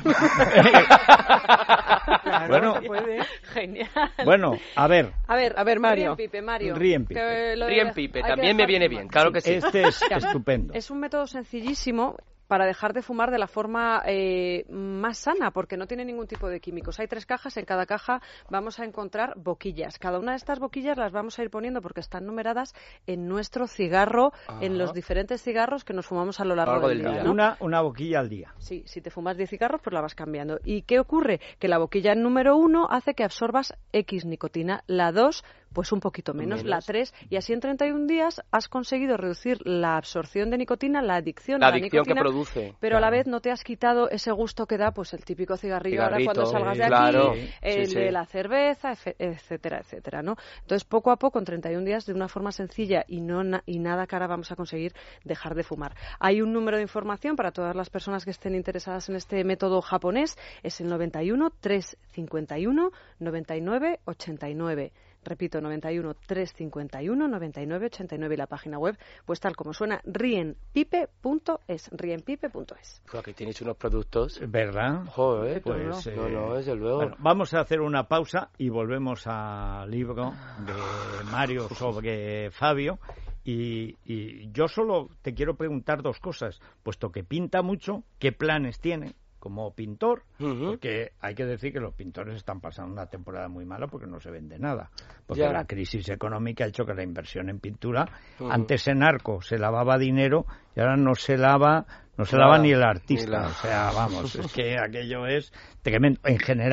Claro, Bueno. puede. Genial. Bueno, a ver, A ver, A ver, Mario. Ríen Pipe, Mario. Ríen Pipe. Que lo de- Ríen Pipe, hay que también me dejar viene de bien, fumar. claro que sí. este es estupendo. Es un método sencillísimo para dejar de fumar de la forma eh, más sana, porque no tiene ningún tipo de químicos. Hay tres cajas, en cada caja vamos a encontrar boquillas. Cada una de estas boquillas las vamos a ir poniendo porque están numeradas en nuestro cigarro, en Ajá. los diferentes cigarros que nos fumamos a lo largo, largo del, del día. día. ¿no? Una, una boquilla al día. Sí, si te fumas diez cigarros, pues la vas cambiando. ¿Y qué ocurre? Que la boquilla número uno hace que absorbas X nicotina, la dos, pues un poquito menos, Menos. la tres, y así en treinta y un días has conseguido reducir la absorción de nicotina, la adicción La a la adicción que nicotina, produce. pero a la Claro. vez no te has quitado ese gusto que da pues el típico cigarrillo ahora cuando Cigarrito, salgas de claro, aquí, sí, el sí. de la cerveza, efe- etcétera, etcétera, ¿no? Entonces, poco a poco, en treinta y un días, de una forma sencilla y no na- y nada cara, vamos a conseguir dejar de fumar. Hay un número de información para todas las personas que estén interesadas en este método japonés, es el noventa y uno, trescientos cincuenta y uno, noventa y nueve, ochenta y nueve. Repito, noventa y uno, trescientos cincuenta y uno, noventa y nueve, ochenta y nueve, y la página web, pues tal como suena, rienpipe punto es, rienpipe punto es. Aquí tenéis unos productos. ¿Verdad? Joder, Pues, no, eh, no, desde luego. Bueno, vamos a hacer una pausa y volvemos al libro de Mario sobre Fabio. Y, y yo solo te quiero preguntar dos cosas, puesto que pinta mucho, ¿qué planes tiene como pintor? Ujú. Porque hay que decir que los pintores están pasando una temporada muy mala porque no se vende nada. Porque Ya. la crisis económica ha hecho que la inversión en pintura, Ujú. antes en arco se lavaba dinero y ahora no se lava, no se Nada, lava ni el ni artista. la- O sea, vamos, es que aquello es tremendo en general.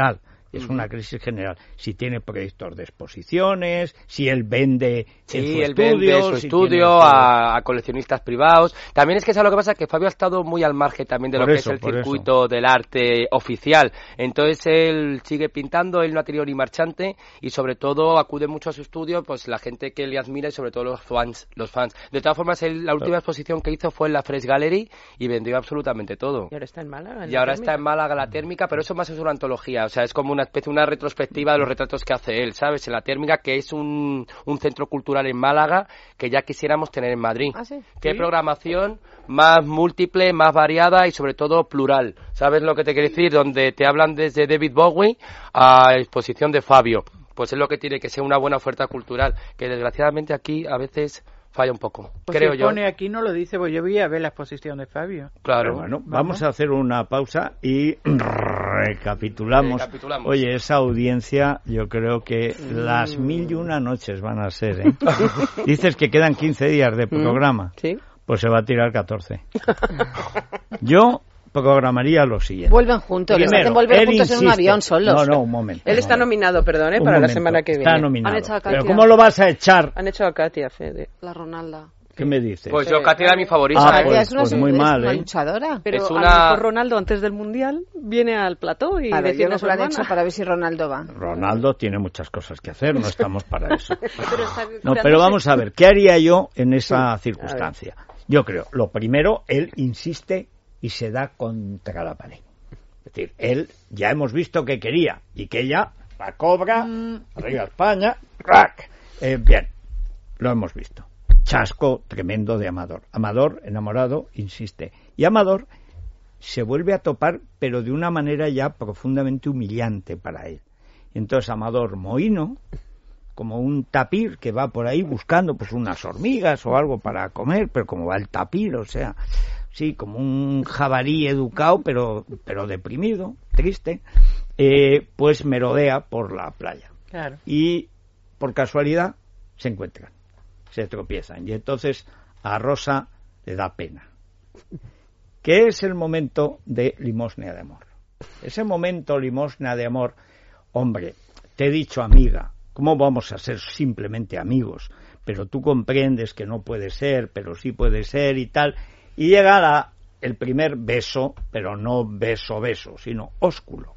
Es Uh-huh. una crisis general. Si tiene proyectos de exposiciones, si él vende Sí, en su él estudio, vende su si estudio tiene- a, a coleccionistas privados. También es que ¿sabes lo que pasa? Que Fabio ha estado muy al margen también de Por lo eso, que es el por circuito del arte oficial. Entonces él sigue pintando, él no ha tenido ni marchante y sobre todo acude mucho a su estudio pues la gente que le admira y sobre todo los fans. Los fans. De todas formas, él, la última exposición que hizo fue en la Fresh Gallery y vendió absolutamente todo. Y ahora está en Málaga. en Y la ahora térmica. está en Málaga la térmica, pero eso más es una antología, o sea, es como una especie, una retrospectiva de los retratos que hace él, ¿sabes? En la térmica, que es un, un centro cultural en Málaga que ya quisiéramos tener en Madrid. ¿Ah, sí? Qué ¿Sí? programación más múltiple, más variada y sobre todo plural. ¿Sabes lo que te quiero decir? Donde te hablan desde David Bowie a exposición de Fabio. Pues es lo que tiene que ser una buena oferta cultural, que desgraciadamente aquí a veces falla un poco, Pues creo si yo. pone aquí no lo dice, pues yo voy a ver la exposición de Fabio. Claro. Pero bueno, vamos a hacer una pausa y recapitulamos. Recapitulamos. Oye, esa audiencia, yo creo que las mil y una noches van a ser, ¿eh? Dices que quedan quince días de programa. Sí. Pues se va a tirar catorce. Yo programaría lo siguiente. Vuelven juntos, les Primero, hacen volver él juntos en un insiste- avión solos. No, no, un momento. Él un está momento. nominado, perdón, ¿eh? Un para la momento. semana que Está viene. nominado. Han hecho a Pero Katia. ¿cómo lo vas a echar? Han hecho a Katia, Fede. La Ronalda. ¿Qué me dices? Pues yo, Katia era mi favorita. Ah, ¿eh? pues- es una, pues muy es mal, una ¿eh? luchadora. Pero Es a una- lo mejor Ronaldo antes del Mundial viene al plató y Claro, yo defiende creo a que su lo han hermana. hecho para ver si Ronaldo va. Ronaldo tiene muchas cosas que hacer, no estamos para eso. Pero está No, curándose. pero vamos a ver, ¿qué haría yo en esa circunstancia? Yo creo, lo primero, él insiste y se da contra la pared. Es decir, él ya hemos visto que quería y que ella la cobra, arriba España, ¡crack! Eh, bien, lo hemos visto. Chasco tremendo de Amador. Amador, enamorado, insiste. Y Amador se vuelve a topar, pero de una manera ya profundamente humillante para él. Y entonces Amador mohíno, como un tapir que va por ahí buscando pues unas hormigas o algo para comer, pero como va el tapir, o sea, sí, como un jabalí educado, pero, pero deprimido, triste, eh, pues merodea por la playa. Claro. Y por casualidad se encuentran, se tropiezan. Y entonces a Rosa le da pena. ¿Qué es el momento de limosna de amor? Ese momento limosna de amor, hombre, te he dicho amiga, ¿cómo vamos a ser simplemente amigos? Pero tú comprendes que no puede ser, pero sí puede ser y tal. Y llega la, el primer beso, pero no beso, beso, sino ósculo.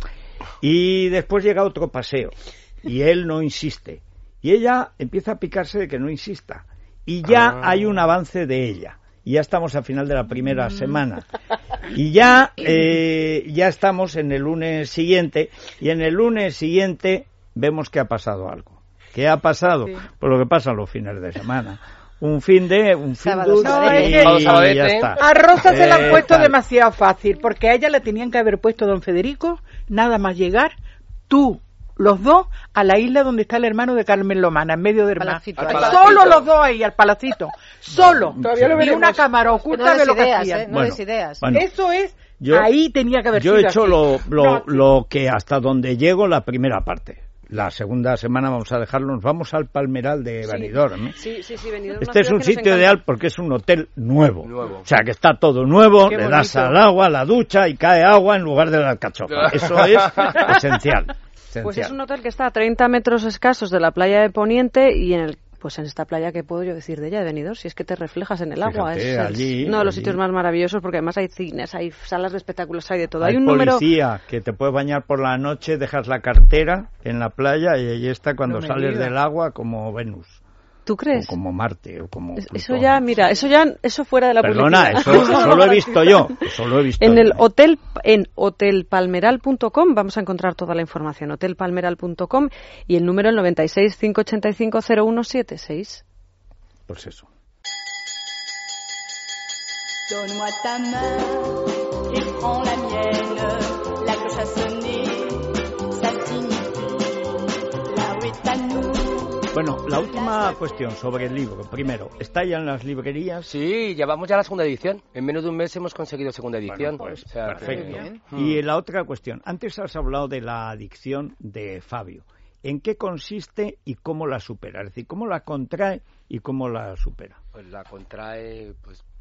Y después llega otro paseo, y él no insiste. Y ella empieza a picarse de que no insista. Y ya Ah. hay un avance de ella. Y ya estamos al final de la primera semana. Y ya, eh, ya estamos en el lunes siguiente. Y en el lunes siguiente vemos que ha pasado algo. ¿Qué ha pasado? Sí. Pues lo que pasa en los fines de semana. Un fin de... Un fin Sábado, de... sábado. y, Sábado, y sábado. ya está. A Rosa se la han Eh, puesto tal. demasiado fácil, porque a ella le tenían que haber puesto don Federico, nada más llegar, tú, los dos, a la isla donde está el hermano de Carmen Lomana, en medio del mar. Palacito, Al ahí. palacito. Solo los dos ahí, al palacito. Solo. Todavía lo Y veremos. una cámara No oculta des de lo que ideas, hacían. ¿eh? No Bueno, des ideas. bueno. Eso es, Yo- ahí tenía que haber Yo he sido hecho así. lo, lo, No, lo que hasta donde llego la primera parte. La segunda semana vamos a dejarlo, nos vamos al Palmeral de Benidorm, ¿eh? Sí, sí, sí, Benidorm, Este una es ciudad un que nos sitio encanta. ideal porque es un hotel nuevo. Nuevo. O sea, que está todo nuevo, Qué le das bonito. al agua, la ducha y cae agua en lugar de la alcachofa. Eso es esencial. Pues esencial. es un hotel que está a treinta metros escasos de la playa de Poniente y en el pues en esta playa, ¿qué puedo yo decir de ella, de Benidorm? Si es que te reflejas en el agua. Fíjate, Es, es allí, uno de los allí. sitios más maravillosos porque además hay cines, hay salas de espectáculos, hay de todo. Hay Hay un número... policía que te puedes bañar por la noche, dejas la cartera en la playa y ahí está cuando No me sales digas. del agua como Venus. ¿Tú crees? O como Marte o como Es- Eso Plutón. ya, mira, eso ya, eso fuera de la Perdona, publicidad. eso, eso lo he visto yo. Eso lo he visto En yo. el hotel, en hotel palmeral punto com vamos a encontrar toda la información. hotel palmeral punto com y el número el noventa y seis, cinco ochenta y cinco, cero uno setenta y seis. Pues eso. Donne-moi ta main et prends la mienne. La cloche a sonné, ça signifie la rue est à nous. Bueno, la última cuestión sobre el libro. Primero, ¿está ya en las librerías? Sí, llevamos ya la segunda edición. En menos de un mes hemos conseguido segunda edición. Bueno, pues, O sea, perfecto. que- Y la otra cuestión. Antes has hablado de la adicción de Fabio. ¿En qué consiste y cómo la supera? Es decir, ¿cómo la contrae y cómo la supera? Pues la contrae, pues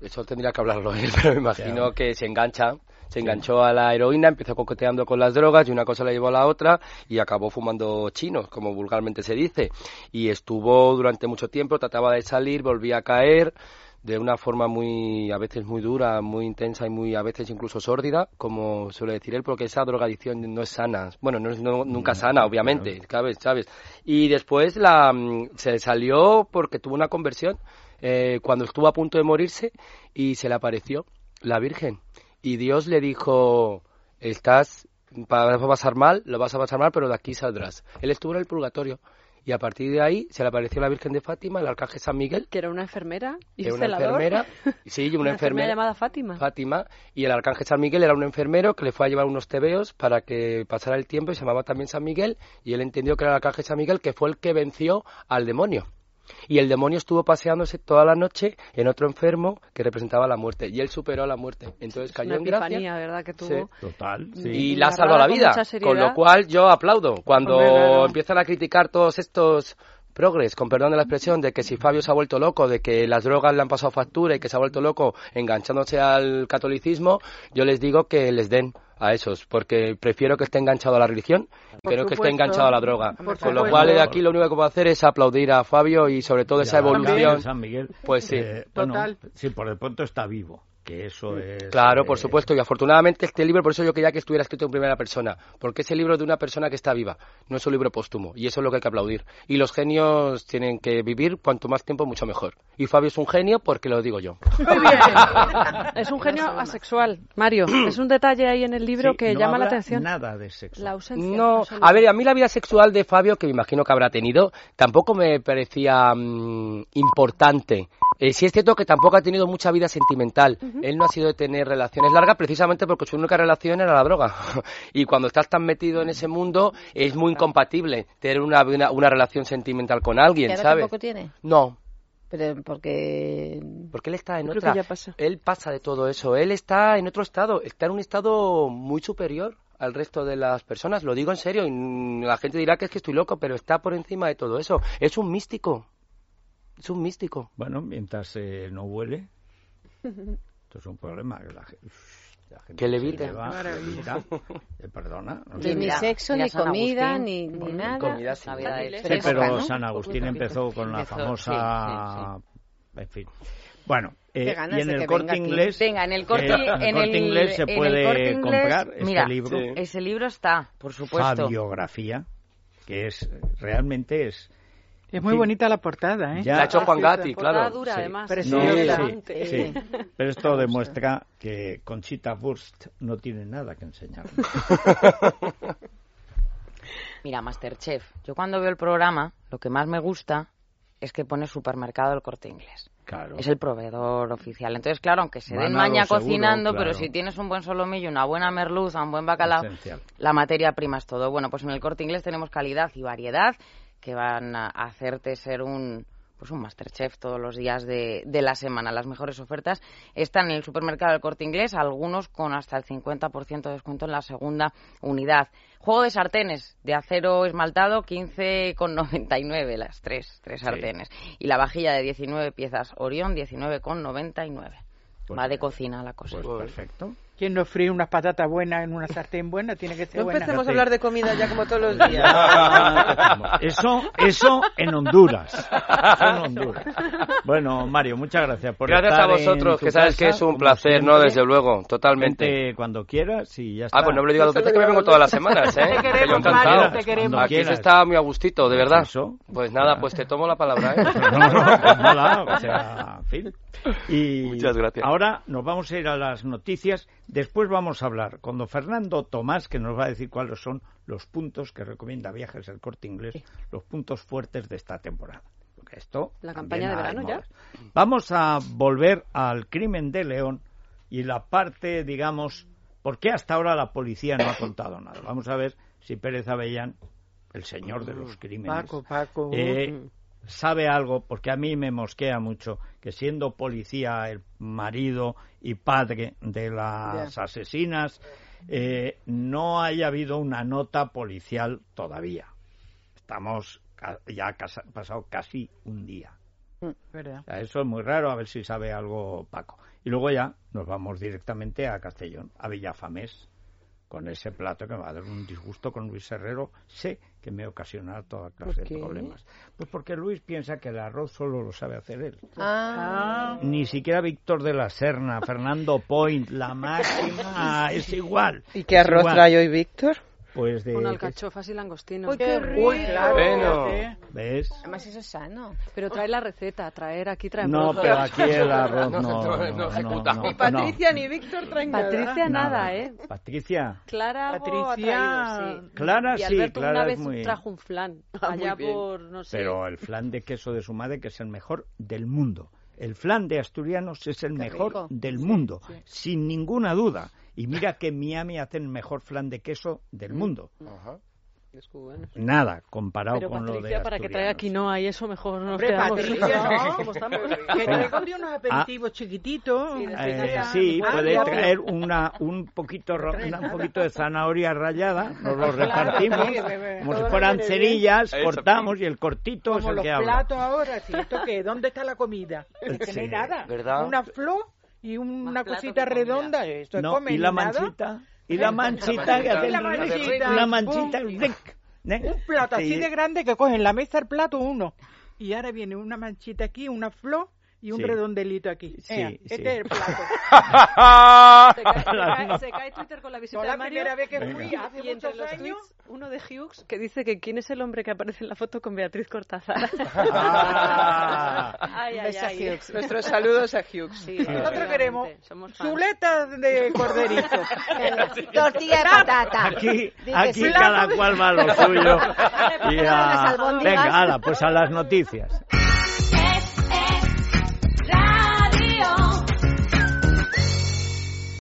eso tendría que hablarlo él, pero me imagino Claro. que se engancha, se enganchó a la heroína, empezó coqueteando con las drogas y una cosa la llevó a la otra y acabó fumando chinos, como vulgarmente se dice. Y estuvo durante mucho tiempo, trataba de salir, volvía a caer de una forma muy, a veces muy dura, muy intensa y muy, a veces incluso sórdida, como suele decir él, porque esa drogadicción no es sana. Bueno, no es no, nunca sana, obviamente, ¿sabes? ¿sabes? Y después la, se salió porque tuvo una conversión eh, cuando estuvo a punto de morirse y se le apareció la Virgen. Y Dios le dijo, estás, vas a pasar mal, lo vas a pasar mal, pero de aquí saldrás. Él estuvo en el purgatorio. Y a partir de ahí se le apareció la Virgen de Fátima, el arcángel San Miguel. Que era una enfermera y Era una celador. enfermera, sí, una, una enfermera enfermera llamada Fátima. Fátima, y el arcángel San Miguel era un enfermero que le fue a llevar unos tebeos para que pasara el tiempo y se llamaba también San Miguel, y él entendió que era el arcángel San Miguel que fue el que venció al demonio. Y el demonio estuvo paseándose toda la noche en otro enfermo que representaba la muerte, y él superó la muerte. Entonces cayó Una en gracia. epifanía, ¿verdad? Que tuvo. Sí. Total, sí. Y Y la ha narrada salvado la con vida, mucha seriedad. con lo cual yo aplaudo. Cuando Hombre, claro. empiezan a criticar todos estos progres, con perdón de la expresión, de que si Fabio se ha vuelto loco, de que las drogas le han pasado factura y que se ha vuelto loco enganchándose al catolicismo, yo les digo que les den a esos, porque prefiero que esté enganchado a la religión que no que esté supuesto. enganchado a la droga. Por Con lo supuesto. cual, de aquí lo único que puedo hacer es aplaudir a Fabio y sobre todo esa Ya, evolución. San Miguel, Pues sí. eh, bueno, Total. sí, por el pronto está vivo, que eso es... Claro, eh, por supuesto, y afortunadamente este libro, por eso yo quería que estuviera escrito en primera persona, porque es el libro de una persona que está viva, no es un libro póstumo, y eso es lo que hay que aplaudir. Y los genios tienen que vivir cuanto más tiempo, mucho mejor. Y Fabio es un genio porque lo digo yo. Muy bien. Es un genio asexual, Mario. Es un detalle ahí en el libro sí, que no llama la habla atención. nada de sexo. La ausencia. No, absoluta. a ver, a mí la vida sexual de Fabio, que me imagino que habrá tenido, tampoco me parecía mm, importante. Eh, sí es cierto que tampoco ha tenido mucha vida sentimental. Uh-huh. Él no ha sido de tener relaciones largas precisamente porque su única relación era la droga. Y cuando estás tan metido en ese mundo es muy incompatible tener una, una, una relación sentimental con alguien, ¿Y ahora ¿sabes? tampoco tiene? No. Pero porque... Porque él está en Creo otra... que ya pasa. Él pasa de todo eso. Él está en otro estado. Está en un estado muy superior al resto de las personas. Lo digo en serio. Y la gente dirá que es que estoy loco, pero está por encima de todo eso. Es un místico. Es un místico. Bueno, mientras eh, no huele, esto es un problema. Que la, la gente que se levite. le va, levita, eh, perdona. No Ni, sé. ni Mira, sexo, mira ni San comida, Agustín. ni, ni Bueno, nada. comida sí. La vida de Sí, Fresca, pero ¿no? San Agustín empezó con la Empezó, famosa... sí, En fin. Bueno, eh, Qué ganas y en de el que Corte venga aquí. Inglés... Venga, en el corte, eh, en el Corte el, Inglés se en el puede Corte Inglés, comprar este mira, libro. Sí. ese libro está, por supuesto. Fabiografía, que es realmente es... Es muy Sí. bonita la portada, ¿eh? Ya- La ha hecho Juan Gatti, Portada claro. dura, Sí. además. No, Preciosa. sí, sí. Pero esto demuestra que Conchita Wurst no tiene nada que enseñar. Mira, Masterchef, yo cuando veo el programa, lo que más me gusta es que pone supermercado El Corte Inglés. Claro. Es el proveedor oficial. Entonces, claro, aunque se den Van a lo maña seguro, cocinando, claro. pero si tienes un buen solomillo, una buena merluza, un buen bacalao, Esencial. la materia prima es todo. Bueno, pues en El Corte Inglés tenemos calidad y variedad que van a hacerte ser un pues un Masterchef todos los días de, de la semana. Las mejores ofertas están en el supermercado del Corte Inglés, algunos con hasta el cincuenta por ciento de descuento en la segunda unidad. Juego de sartenes de acero esmaltado, quince con noventa y nueve las tres, tres Sí. sartenes. Y la vajilla de diecinueve piezas Orión, diecinueve con noventa y nueve. Pues Va de bien. cocina la cosa. Pues perfecto. ¿Quién no fríe unas patatas buenas en una sartén buena? Tiene que ser No buena. empecemos a Fíjate. hablar de comida ya como todos los días. Eso, eso en Honduras. Eso en Honduras. Bueno, Mario, muchas gracias por Gracias estar a vosotros, en tu que sabes que casa, es un como placer, siempre. ¿no? Desde luego, totalmente. Vente cuando quieras y ya está. Ah, pues no me lo digas dos veces que me vengo todas las semanas, ¿eh? Te Que queremos, yo encantado. Mario, te queremos. Cuando Aquí se quieras. está muy a gustito, de verdad. Eso. Pues nada, pues te tomo la palabra, ¿eh? No, no, pues nada, o sea, en fin. Y Muchas gracias. ahora nos vamos a ir a las noticias. Después vamos a hablar con don Fernando Tomás, que nos va a decir cuáles son los puntos que recomienda Viajes El Corte Inglés, los puntos fuertes de esta temporada. Porque esto La también campaña de hay verano ya. modas. Vamos a volver al crimen de León y la parte, digamos, ¿por qué hasta ahora la policía no ha contado nada? Vamos a ver si Pérez Avellán, el señor de los crímenes, Paco, Paco. eh, sabe algo, porque a mí me mosquea mucho que siendo policía, el marido y padre de las asesinas, eh, no haya habido una nota policial todavía. Estamos ca- ya ha casa- pasado casi un día. ¿Verdad? O sea, eso es muy raro, a ver si sabe algo Paco. Y luego ya nos vamos directamente a Castellón, a Villafamés, con ese plato que me va a dar un disgusto con Luis Herrero. Sé que me ocasionará toda clase de problemas. Pues porque Luis piensa que el arroz solo lo sabe hacer él. Ah. Ni siquiera Víctor de la Serna, Fernando Point, la máquina, es igual. ¿Y qué arroz igual. trae hoy Víctor? Pues de... Con alcachofas y langostinos. ¡Uy, qué rico! Uy, claro. Bueno. ¿Ves? Además, eso es sano. Pero trae la receta, traer aquí trae No, pero aquí el arroz no, No, no, no, no ejecuta. no, Ni no, Patricia no. ni Víctor traen nada. Patricia nada, ¿eh? Patricia. Clara algo Patricia. ha traído, sí. Clara y sí, Alberto Clara una es vez muy- trajo un flan, Ah, allá muy bien. por, no sé. Pero el flan de queso de su madre, que es el mejor del mundo. El flan de asturianos es el Qué mejor rico. del mundo, sin ninguna duda. Y mira que en Miami hacen el mejor flan de queso del mundo. Ajá. Es cubano. Nada, comparado Pero con lo de Patricia, para que traiga asturianos. quinoa y eso mejor nos Hombre, quedamos Patricia, ¿no? como estamos. Que traiga un día unos aperitivos chiquititos. Sí, de Eh, Patricia. sí, Ah, puede no. traer una, un poquito ro- una- un poquito de zanahoria rallada, nos lo repartimos, sí, bebé. como si Todo fueran viene bien. cerillas, Eso. cortamos y el cortito es Como el los que habla. platos ahora, ¿sí? ¿Esto qué? ¿Dónde está la comida? Es que Sí, no hay nada. ¿verdad? Una flor y una Más plato cosita que comida. redonda. Esto es No, comer y la y nada. manchita, y la manchita que Y hace la el- manchita. la manchita, Pum. ¡ric! ¿eh? Un plato así Sí. de grande que cogen la mesa el plato uno. Y ahora viene una manchita aquí, una flor y un Sí. redondelito aquí. Sí, Ea, sí. Este es el plato. Se cae, se cae- se cae Twitter con la visita No, la de Mario. primera vez que Venga. fui hace Y entre muchos los años. tweets, uno de Hughes que dice que quién es el hombre que aparece en la foto con Beatriz Cortázar. Ah. Ay, ay, Beso a ay. Hughes. Nuestros saludos a Hughes. Sí, Nosotros efectivamente, queremos somos fans. chuletas de corderito. Tortilla de patata. Aquí, Di que aquí sí. cada cual va a lo suyo. Y Unas a- albóndigas. Venga, ala, pues a las noticias.